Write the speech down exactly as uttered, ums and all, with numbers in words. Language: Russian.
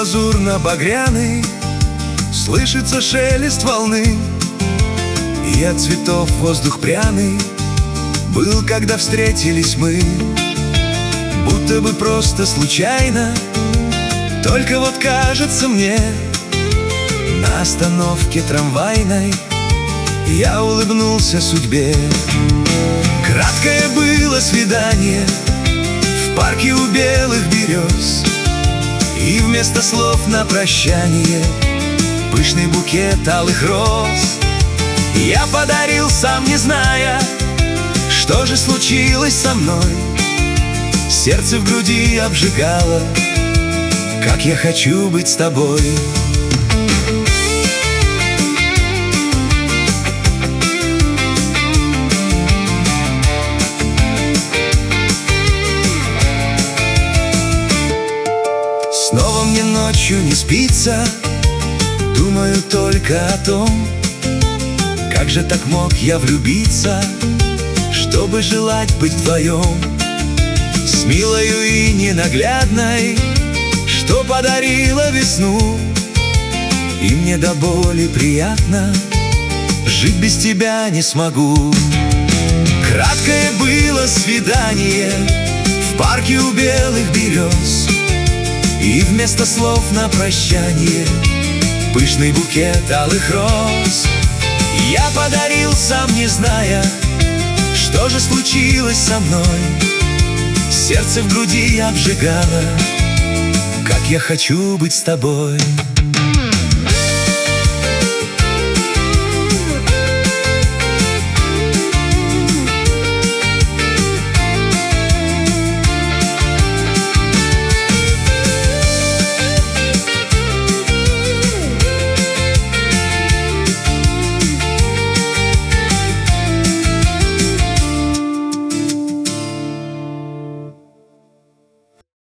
лазурно-багряный, слышится шелест волны, и от цветов воздух пряный был, когда встретились мы. Будто бы просто случайно, только вот кажется мне, на остановке трамвайной я улыбнулся судьбе. Краткое было свидание в парке у белых берез, и вместо слов на прощание пышный букет алых роз я подарил, сам не зная, что же случилось со мной. Сердце в груди обжигало, как я хочу быть с тобой. Снова мне ночью не спится, думаю только о том, как же так мог я влюбиться, чтобы желать быть вдвоем, с милою и ненаглядной, что подарила весну. И мне до боли приятно, жить без тебя не смогу. Краткое было свидание в парке у белых берез, и вместо слов на прощание пышный букет алых роз я подарил, сам не зная, что же случилось со мной. Сердце в груди обжигало, как я хочу быть с тобой.